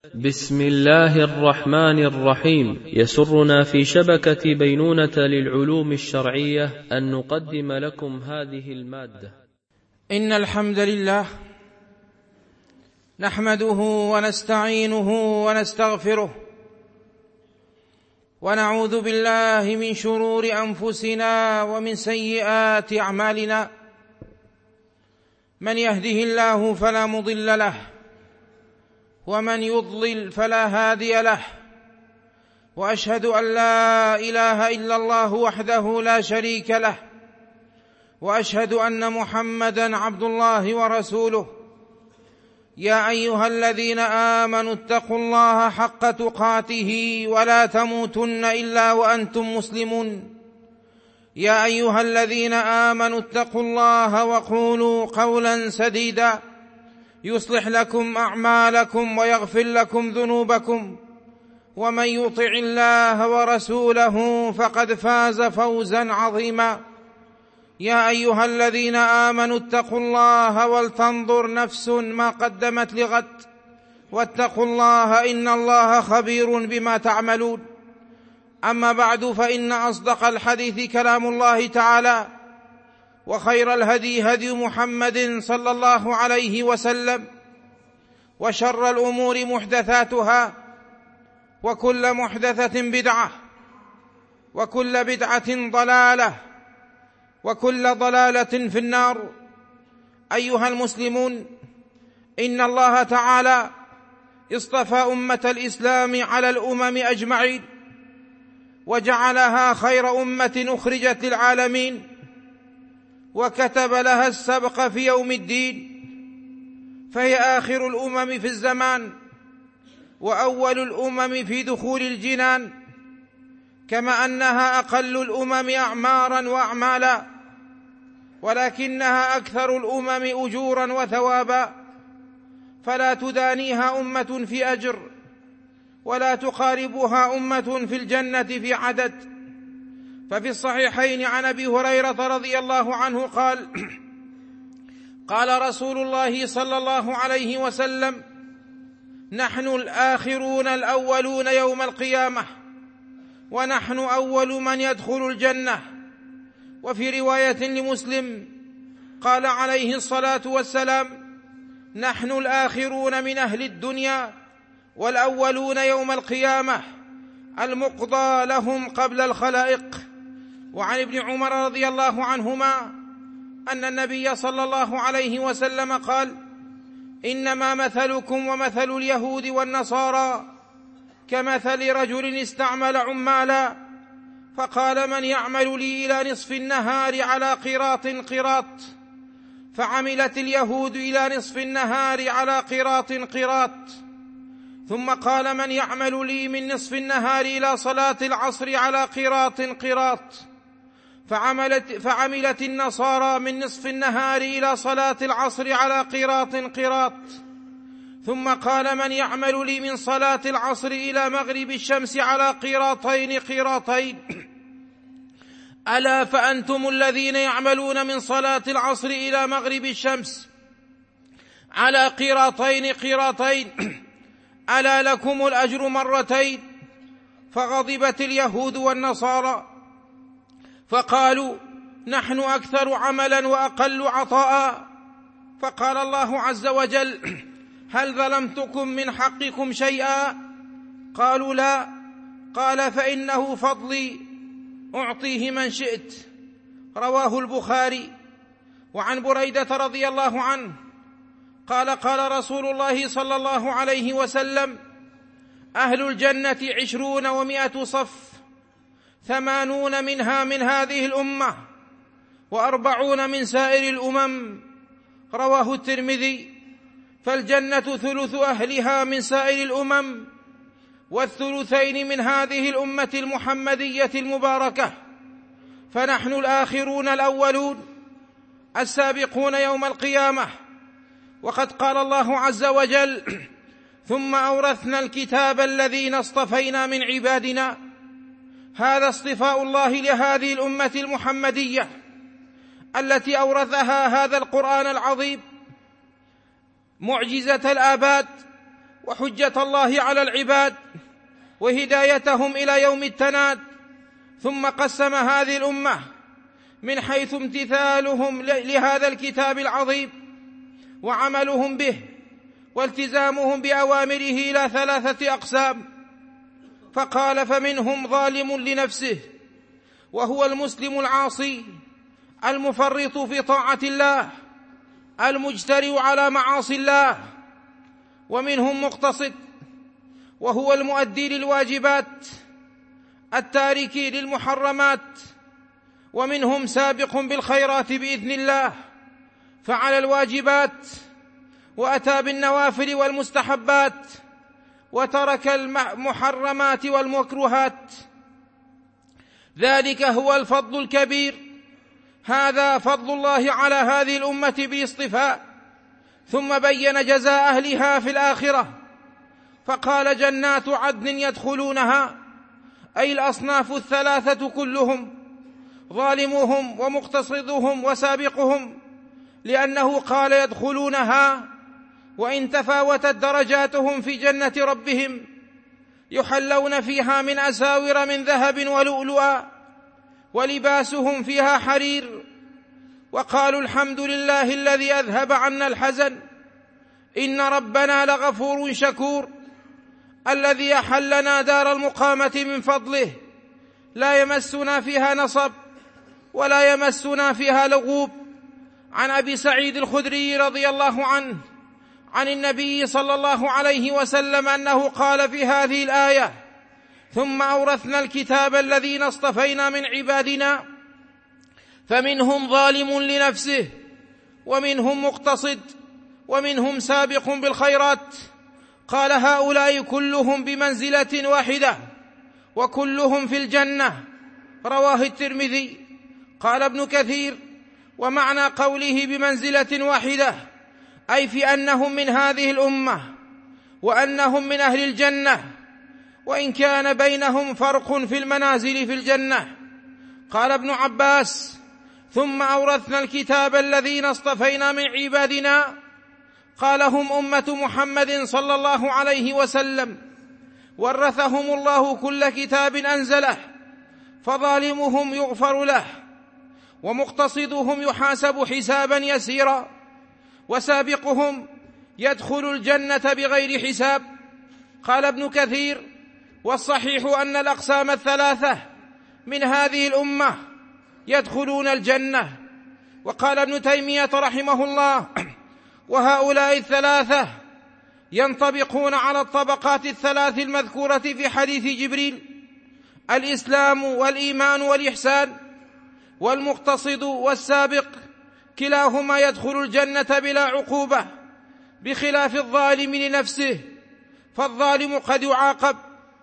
بسم الله الرحمن الرحيم. يسرنا في شبكة بينونة للعلوم الشرعية أن نقدم لكم هذه المادة. إن الحمد لله نحمده ونستعينه ونستغفره ونعوذ بالله من شرور أنفسنا ومن سيئات أعمالنا. من يهده الله فلا مضل له ومن يضلل فلا هادي له، وأشهد أن لا إله إلا الله وحده لا شريك له، وأشهد أن محمدًا عبد الله ورسوله. يا أيها الذين آمنوا اتقوا الله حق تقاته ولا تموتن إلا وأنتم مسلمون. يا أيها الذين آمنوا اتقوا الله وقولوا قولا سديدا يصلح لكم أعمالكم ويغفر لكم ذنوبكم، ومن يطع الله ورسوله فقد فاز فوزا عظيما. يا أيها الذين آمنوا اتقوا الله ولتنظر نفس ما قدمت لغد، واتقوا الله إن الله خبير بما تعملون. أما بعد، فإن أصدق الحديث كلام الله تعالى، وخير الهدي هدي محمد صلى الله عليه وسلم، وشر الأمور محدثاتها، وكل محدثة بدعة، وكل بدعة ضلالة، وكل ضلالة في النار. أيها المسلمون، إن الله تعالى اصطفى أمة الإسلام على الأمم أجمعين، وجعلها خير أمة أخرجت للعالمين، وكتب لها السبق في يوم الدين، فهي آخر الأمم في الزمان، وأول الأمم في دخول الجنان، كما أنها أقل الأمم أعمارا وأعمالا، ولكنها أكثر الأمم أجورا وثوابا، فلا تدانيها أمة في أجر، ولا تقاربها أمة في الجنة في عدد. ففي الصحيحين عن أبي هريرة رضي الله عنه قال: قال رسول الله صلى الله عليه وسلم: نحن الآخرون الأولون يوم القيامة، ونحن أول من يدخل الجنة. وفي رواية لمسلم قال عليه الصلاة والسلام: نحن الآخرون من أهل الدنيا والأولون يوم القيامة، المقضى لهم قبل الخلائق. وعن ابن عمر رضي الله عنهما أن النبي صلى الله عليه وسلم قال: إنما مثلكم ومثل اليهود والنصارى كمثل رجل استعمل عمالا، فقال: من يعمل لي إلى نصف النهار على قراط، فعملت اليهود إلى نصف النهار على قراط، ثم قال: من يعمل لي من نصف النهار إلى صلاة العصر على قراط، فعملت النصارى من نصف النهار إلى صلاة العصر على قراط، ثم قال: من يعمل لي من صلاة العصر إلى مغرب الشمس على قراطين. ألا فأنتم الذين يعملون من صلاة العصر إلى مغرب الشمس على قراطين، ألا لكم الأجر مرتين. فغضبت اليهود والنصارى فقالوا: نحن أكثر عملا وأقل عطاء. فقال الله عز وجل: هل ظلمتكم من حقكم شيئا؟ قالوا: لا. قال: فإنه فضلي أعطيه من شئت. رواه البخاري. وعن بريدة رضي الله عنه قال: قال رسول الله صلى الله عليه وسلم: أهل الجنة 20 و100 صف، 80 منها من هذه الأمة، و40 من سائر الأمم. رواه الترمذي. فالجنة ثلث أهلها من سائر الأمم، والثلثين من هذه الأمة المحمدية المباركة. فنحن الآخرون الأولون السابقون يوم القيامة. وقد قال الله عز وجل: ثم أورثنا الكتاب الذين اصطفينا من عبادنا. هذا اصطفاء الله لهذه الأمة المحمدية التي أورثها هذا القرآن العظيم، معجزة الآباد وحجة الله على العباد وهدايتهم إلى يوم التناد. ثم قسم هذه الأمة من حيث امتثالهم لهذا الكتاب العظيم وعملهم به والتزامهم بأوامره إلى 3 أقسام. فقال: فمنهم ظالم لنفسه وهو المسلم العاصي المفرط في طاعة الله المجترئ على معاصي الله، ومنهم مقتصد وهو المؤدي للواجبات التارك للمحرمات، ومنهم سابق بالخيرات بإذن الله فعل الواجبات وأتى بالنوافل والمستحبات وترك المحرمات والمكروهات. ذلك هو الفضل الكبير، هذا فضل الله على هذه الأمة باصطفاء. ثم بين جزاء أهلها في الآخرة فقال: جنات عدن يدخلونها، أي الأصناف 3 كلهم، ظالمهم ومقتصدهم وسابقهم، لأنه قال يدخلونها وإن تفاوتت درجاتهم في جنة ربهم، يحلون فيها من أساور من ذهب ولؤلؤا ولباسهم فيها حرير، وقالوا: الحمد لله الذي أذهب عنا الحزن إن ربنا لغفور شكور، الذي أحلنا دار المقامة من فضله، لا يمسنا فيها نصب ولا يمسنا فيها لغوب. عن أبي سعيد الخدري رضي الله عنه عن النبي صلى الله عليه وسلم أنه قال في هذه الآية: ثم أورثنا الكتاب الذين اصطفينا من عبادنا فمنهم ظالم لنفسه ومنهم مقتصد ومنهم سابق بالخيرات. قال: هؤلاء كلهم بمنزلة واحدة وكلهم في الجنة. رواه الترمذي. قال ابن كثير: ومعنى قوله بمنزلة واحدة أي في أنهم من هذه الأمة وأنهم من أهل الجنة، وإن كان بينهم فرق في المنازل في الجنة. قال ابن عباس: ثم أورثنا الكتاب الذين اصطفينا من عبادنا، قال: هم أمة محمد صلى الله عليه وسلم، ورثهم الله كل كتاب أنزله، فظالمهم يغفر له ومقتصدهم يحاسب حسابا يسيرا، وسابقهم يدخل الجنة بغير حساب. قال ابن كثير: والصحيح أن الأقسام 3 من هذه الأمة يدخلون الجنة. وقال ابن تيمية رحمه الله: وهؤلاء 3 ينطبقون على الطبقات 3 المذكورة في حديث جبريل: الإسلام والإيمان والإحسان، والمقتصد والسابق كلاهما يدخل الجنة بلا عقوبة، بخلاف الظالم لنفسه، فالظالم قد يعاقب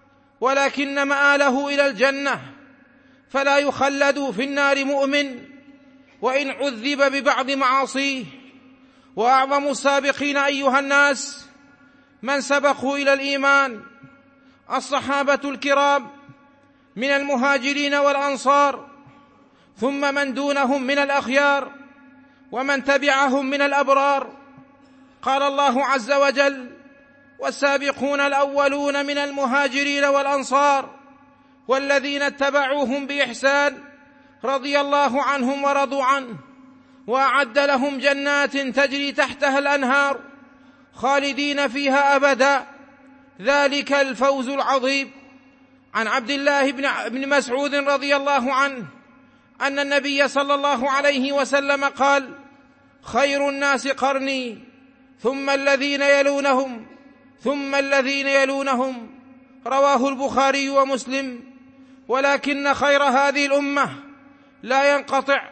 ولكن مآله إلى الجنة، فلا يخلد في النار مؤمن وإن عذب ببعض معاصيه. وأعظم السابقين أيها الناس من سبقوا إلى الإيمان: الصحابة الكرام من المهاجرين والأنصار، ثم من دونهم من الأخيار، ومن تبعهم من الأبرار. قال الله عز وجل: والسابقون الأولون من المهاجرين والأنصار والذين اتبعوهم بإحسان رضي الله عنهم ورضوا عنه، وأعد لهم جنات تجري تحتها الأنهار خالدين فيها أبدا، ذلك الفوز العظيم. عن عبد الله بن مسعود رضي الله عنه أن النبي صلى الله عليه وسلم قال: خير الناس قرني ثم الذين يلونهم ثم الذين يلونهم. رواه البخاري ومسلم. ولكن خير هذه الأمة لا ينقطع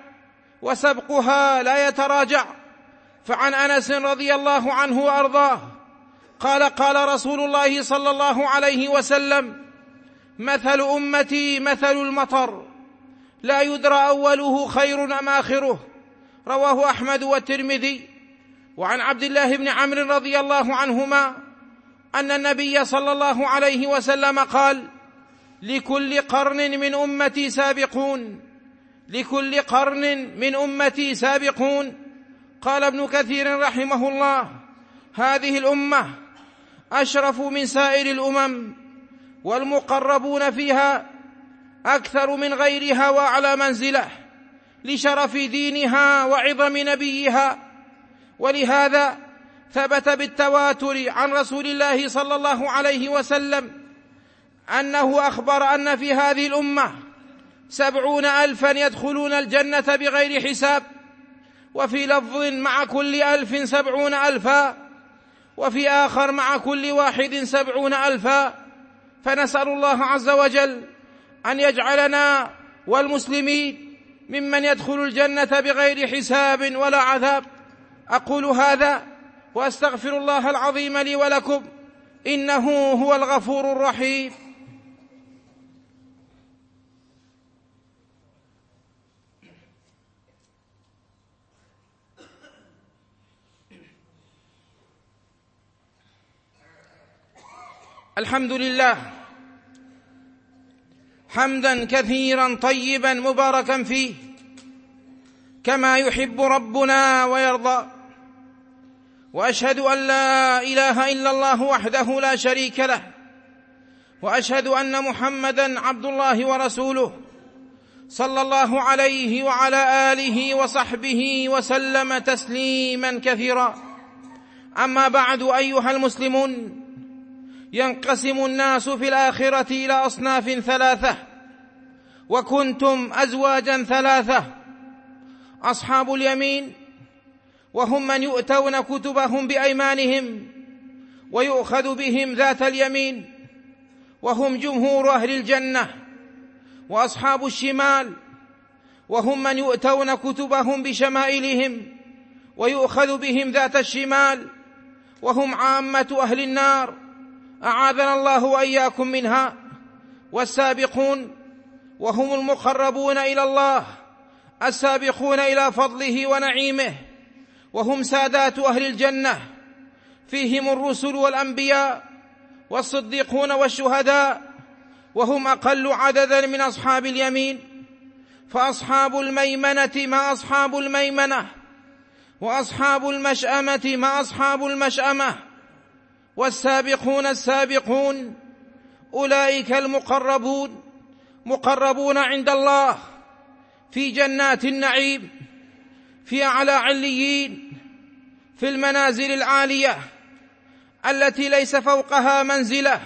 وسبقها لا يتراجع. فعن أنس رضي الله عنه وأرضاه قال: قال رسول الله صلى الله عليه وسلم: مثل أمتي مثل المطر، لا يدرى أوله خير أم آخره. رواه أحمد والترمذي. وعن عبد الله بن عمرو رضي الله عنهما أن النبي صلى الله عليه وسلم قال: لكل قرن من أمتي سابقون، لكل قرن من أمتي سابقون. قال ابن كثير رحمه الله: هذه الأمة أشرف من سائر الأمم، والمقربون فيها أكثر من غيرها وأعلى منزلة لشرف دينها وعظم نبيها. ولهذا ثبت بالتواتر عن رسول الله صلى الله عليه وسلم أنه أخبر أن في هذه الأمة 70,000 يدخلون الجنة بغير حساب، وفي لفظ مع كل 1000 70,000، وفي آخر مع كل واحد 70,000. فنسأل الله عز وجل أن يجعلنا والمسلمين ممن يدخل الجنة بغير حساب ولا عذاب. أقول هذا وأستغفر الله العظيم لي ولكم، إنه هو الغفور الرحيم. الحمد لله حمدا كثيرا طيبا مباركا فيه كما يحب ربنا ويرضى، وأشهد أن لا إله إلا الله وحده لا شريك له، وأشهد أن محمدا عبد الله ورسوله صلى الله عليه وعلى آله وصحبه وسلم تسليما كثيرا. أما بعد، أيها المسلمون، ينقسم الناس في الآخرة إلى أصناف 3، وكنتم أزواجا 3: أصحاب اليمين، وهم من يؤتون كتبهم بأيمانهم ويؤخذ بهم ذات اليمين، وهم جمهور أهل الجنة. وأصحاب الشمال، وهم من يؤتون كتبهم بشمائلهم ويؤخذ بهم ذات الشمال، وهم عامة أهل النار، أعاذنا الله وإياكم منها. والسابقون، وهم المقربون إلى الله السابقون إلى فضله ونعيمه، وهم سادات أهل الجنة، فيهم الرسل والأنبياء والصديقون والشهداء، وهم أقل عددا من أصحاب اليمين. فأصحاب الميمنة ما أصحاب الميمنة، وأصحاب المشأمة ما أصحاب المشأمة. والسابقون السابقون أولئك المقربون، مقربون عند الله في جنات النعيم، في أعلى عليين، في المنازل العالية التي ليس فوقها منزلة.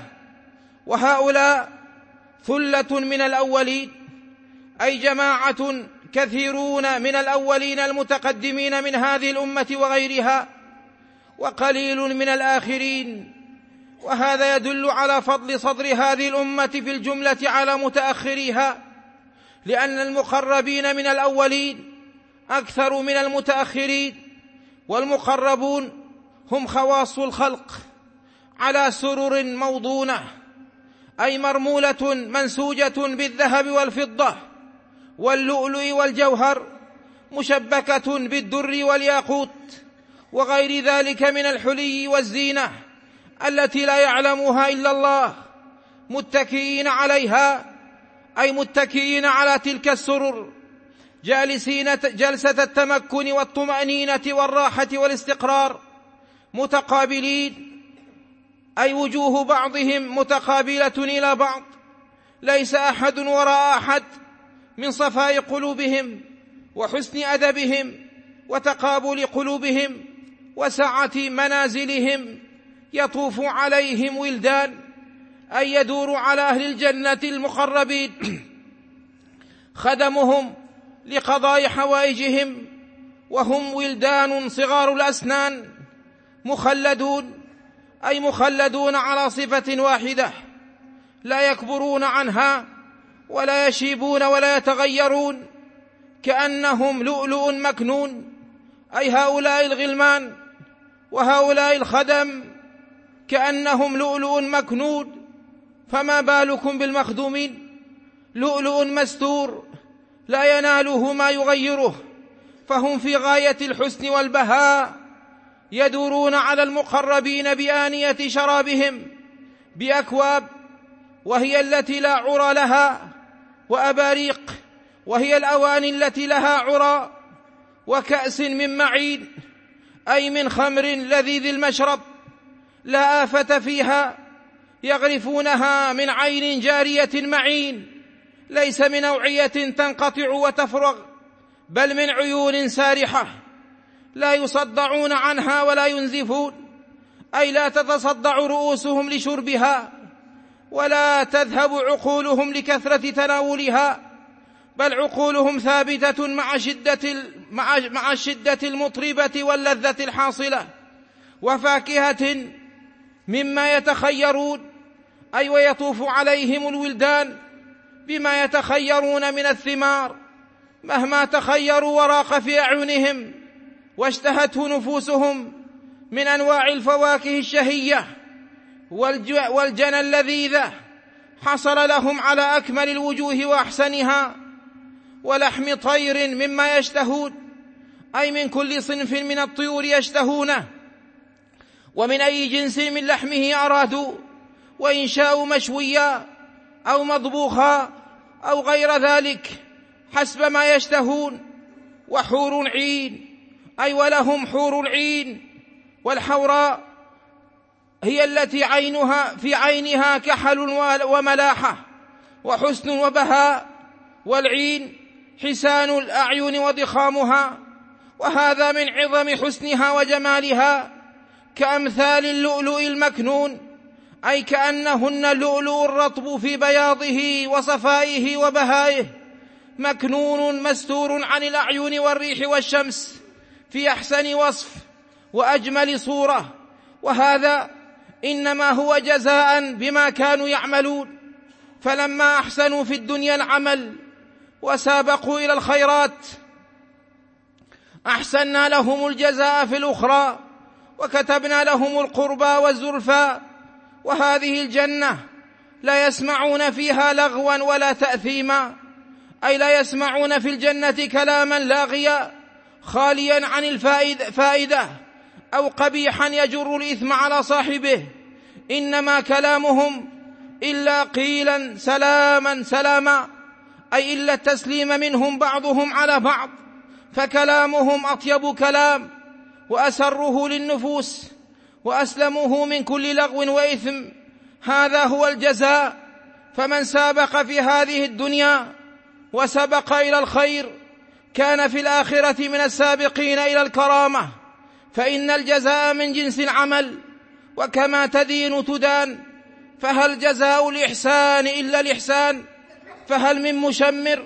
وهؤلاء ثلة من الأولين، أي جماعة كثيرون من الأولين المتقدمين من هذه الأمة وغيرها، وقليل من الآخرين. وهذا يدل على فضل صدر هذه الأمة في الجملة على متأخريها، لأن المقربين من الأولين أكثر من المتأخرين. والمقربون هم خواص الخلق على سرر موضونة، أي مرمولة منسوجة بالذهب والفضة واللؤلؤ والجوهر، مشبكة بالدر والياقوت وغير ذلك من الحلي والزينة التي لا يعلمها إلا الله، متكئين عليها، أي متكئين على تلك السرر، جالسين جلسة التمكن والطمأنينة والراحة والاستقرار، متقابلين، أي وجوه بعضهم متقابلة إلى بعض، ليس أحد وراء أحد، من صفاء قلوبهم وحسن أدبهم وتقابل قلوبهم وسعة منازلهم. يطوف عليهم ولدان، أي يدور على أهل الجنة المقربين خدمهم لقضاء حوائجهم، وهم ولدان صغار الأسنان مخلدون، أي مخلدون على صفة واحدة، لا يكبرون عنها ولا يشيبون ولا يتغيرون، كأنهم لؤلؤ مكنون. أي هؤلاء الغلمان وهؤلاء الخدم كأنهم لؤلؤ مكنون، فما بالكم بالمخدومين؟ لؤلؤ مستور لا يناله ما يغيره، فهم في غاية الحسن والبهاء، يدورون على المقربين بآنية شرابهم بأكواب، وهي التي لا عرى لها، وأباريق، وهي الأواني التي لها عرى، وكأس من معين، أي من خمر لذيذ المشرب، لا آفة فيها، يغرفونها من عين جارية معين، ليس من أوعية تنقطع وتفرغ، بل من عيون سارحة لا يصدعون عنها ولا ينزفون، أي لا تتصدع رؤوسهم لشربها، ولا تذهب عقولهم لكثرة تناولها، بل عقولهم ثابتة مع الشدة المطربة واللذة الحاصلة، وفاكهة مما يتخيرون، أي ويطوف عليهم الولدان بما يتخيرون من الثمار، مهما تخيروا وراق في أعينهم واشتهته نفوسهم من أنواع الفواكه الشهية والجنى اللذيذة، حصل لهم على أكمل الوجوه وأحسنها، ولحم طير مما يشتهون، أي من كل صنف من الطيور يشتهونه، ومن أي جنس من لحمه أرادوا، وإن شاءوا مشويا أو مطبوخا أو غير ذلك حسب ما يشتهون. وحور عين، أي ولهم حور العين، والحوراء هي التي في عينها كحل وملاحة وحسن وبهاء، والعين حسان الأعين وضخامها، وهذا من عظم حسنها وجمالها، كأمثال اللؤلؤ المكنون، أي كأنهن اللؤلؤ الرطب في بياضه وصفائه وبهائه، مكنون مستور عن الأعين والريح والشمس في أحسن وصف وأجمل صورة، وهذا إنما هو جزاء بما كانوا يعملون. فلما أحسنوا في الدنيا العمل وسابقوا إلى الخيرات أحسننا لهم الجزاء في الأخرى، وكتبنا لهم القربى والزلفى. وهذه الجنة لا يسمعون فيها لغوا ولا تأثيما، أي لا يسمعون في الجنة كلاما لاغيا خاليا عن الفائدة أو قبيحا يجر الإثم على صاحبه، إنما كلامهم إلا قيلا سلاما سلاما، أي إلا التسليم منهم بعضهم على بعض، فكلامهم أطيب كلام وأسره للنفوس وأسلمه من كل لغو وإثم. هذا هو الجزاء. فمن سابق في هذه الدنيا وسبق إلى الخير كان في الآخرة من السابقين إلى الكرامة، فإن الجزاء من جنس العمل، وكما تدين تدان، فهل جزاء الإحسان إلا الإحسان؟ فهل من مشمر؟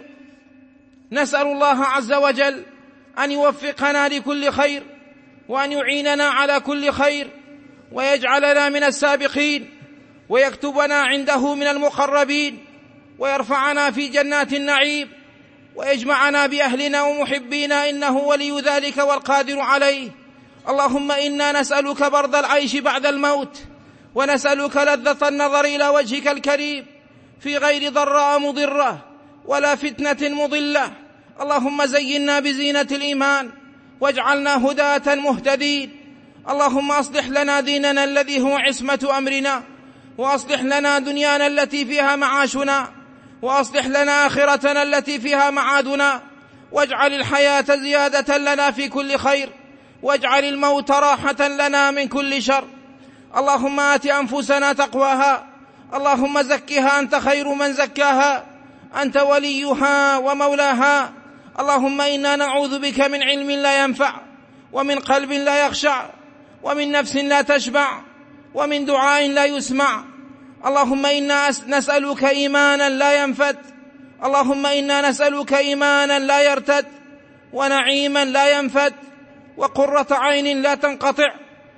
نسأل الله عز وجل أن يوفقنا لكل خير، وأن يعيننا على كل خير، ويجعلنا من السابقين، ويكتبنا عنده من المقربين، ويرفعنا في جنات النعيم، ويجمعنا بأهلنا ومحبينا، إنه ولي ذلك والقادر عليه. اللهم إنا نسألك برد العيش بعد الموت، ونسألك لذة النظر إلى وجهك الكريم في غير ضراء مضرة ولا فتنة مضلة. اللهم زينا بزينة الإيمان واجعلنا هداة مهتدين. اللهم أصلح لنا ديننا الذي هو عصمة أمرنا، وأصلح لنا دنيانا التي فيها معاشنا، وأصلح لنا آخرتنا التي فيها معادنا، واجعل الحياة زيادة لنا في كل خير، واجعل الموت راحة لنا من كل شر. اللهم آت أنفسنا تقواها، اللهم زكها أنت خير من زكاها، أنت وليها ومولاها. اللهم إنا نعوذ بك من علم لا ينفع، ومن قلب لا يخشع، ومن نفس لا تشبع، ومن دعاء لا يسمع. اللهم إنا نسألك إيمانا لا ينفد، اللهم إنا نسألك إيمانا لا يرتد، ونعيما لا ينفد، وقرة عين لا تنقطع،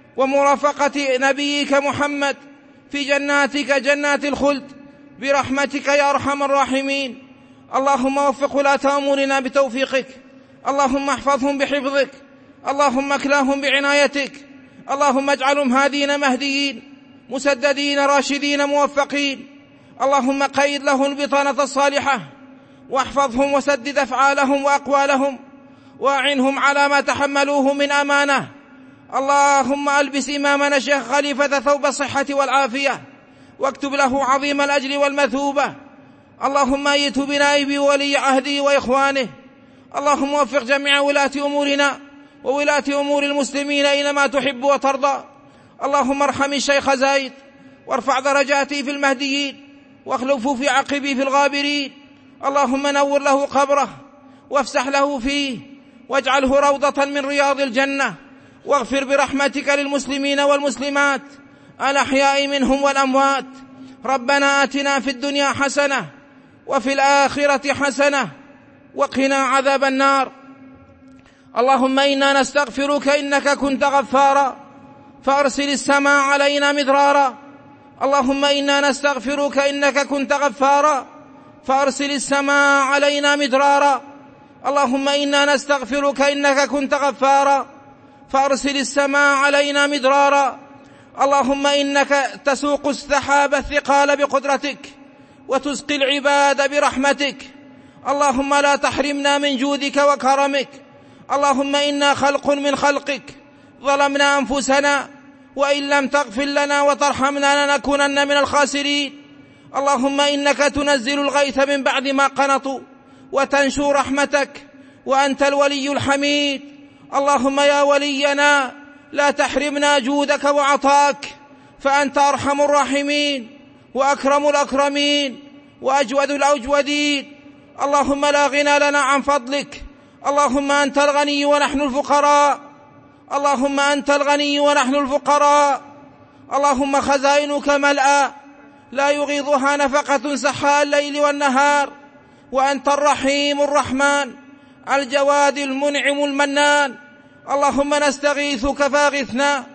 ومرافقة نبيك محمد في جناتك جنات الخلد برحمتك يا أرحم الراحمين. اللهم وفق ولاة أمورنا بتوفيقك، اللهم احفظهم بحفظك، اللهم اكلاهم بعنايتك، اللهم اجعلهم هادين مهديين مسددين راشدين موفقين. اللهم قيد لهم البطانة الصالحة، واحفظهم وسدد أفعالهم وأقوالهم، وأعنهم على ما تحملوه من أمانة. اللهم ألبس إمامنا الشيخ خليفة ثوب الصحة والعافية، واكتب له عظيم الأجر والمثوبة. اللهم أيت بنائب ولي عهده وإخوانه. اللهم وفق جميع ولاة أمورنا وولاة أمور المسلمين إلى ما تحب وترضى. اللهم ارحم الشيخ زايد وارفع درجاته في المهديين واخلفه في عقبه في الغابرين. اللهم نور له قبره وافسح له فيه واجعله روضة من رياض الجنة، واغفر برحمتك للمسلمين والمسلمات الأحياء منهم والأموات. ربنا آتنا في الدنيا حسنة وفي الآخرة حسنة وقنا عذاب النار. اللهم إنا نستغفرك إنك كنت غفارا فأرسل السماء علينا مدرارا. اللهم إنا نستغفرك إنك كنت غفارا فأرسل السماء علينا مدرارا. اللهم إنا نستغفرك إنك كنت غفارا فأرسل السماء علينا مدرارا. اللهم إنك تسوق السحاب الثقال بقدرتك وتسقي العباد برحمتك. اللهم لا تحرمنا من جودك وكرمك. اللهم إنا خلق من خلقك ظلمنا أنفسنا، وإن لم تغفر لنا وترحمنا لنكونن من الخاسرين. اللهم إنك تنزل الغيث من بعد ما قنطوا وتنشر رحمتك وأنت الولي الحميد. اللهم يا ولينا لا تحرمنا جودك وعطاك، فأنت أرحم الراحمين وأكرم الأكرمين وأجود الأجودين. اللهم لا غنى لنا عن فضلك. اللهم أنت الغني ونحن الفقراء. اللهم أنت الغني ونحن الفقراء. اللهم خزائنك ملأى لا يغيضها نفقة سحاء الليل والنهار، وأنت الرحيم الرحمن الجواد المنعم المنان. اللهم نستغيثك فاغثنا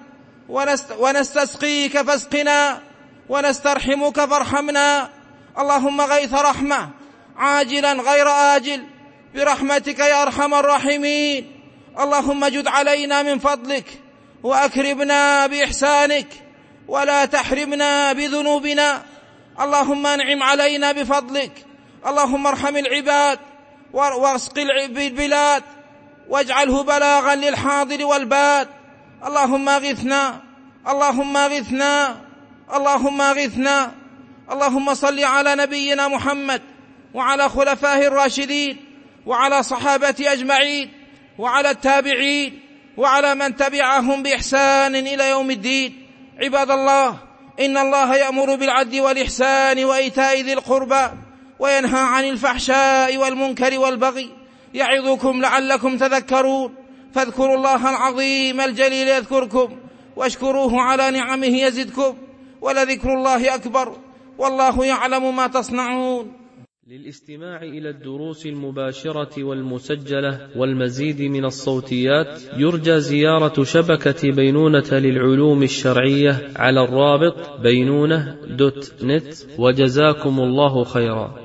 ونستسقيك فاسقنا ونسترحمك فارحمنا. اللهم غيث رحمة عاجلا غير آجل برحمتك يا أرحم الراحمين. اللهم جد علينا من فضلك وأكرمنا بإحسانك ولا تحرمنا بذنوبنا. اللهم انعم علينا بفضلك. اللهم ارحم العباد واسق البلاد واجعله بلاغا للحاضر والباد. اللهم اغثنا اللهم اغثنا اللهم اغثنا. اللهم صل على نبينا محمد وعلى خلفائه الراشدين وعلى صحابته أجمعين وعلى التابعين وعلى من تبعهم بإحسان إلى يوم الدين. عباد الله، إن الله يأمر بالعدل والإحسان وإيتاء ذي القربى وينهى عن الفحشاء والمنكر والبغي يعظكم لعلكم تذكرون. فاذكروا الله العظيم الجليل يذكركم واشكروه على نعمه يزدكم ولذكر الله أكبر والله يعلم ما تصنعون. للاستماع إلى الدروس المباشرة والمسجلة والمزيد من الصوتيات يرجى زيارة شبكة بينونة للعلوم الشرعية على الرابط بينونة.net. وجزاكم الله خيرا.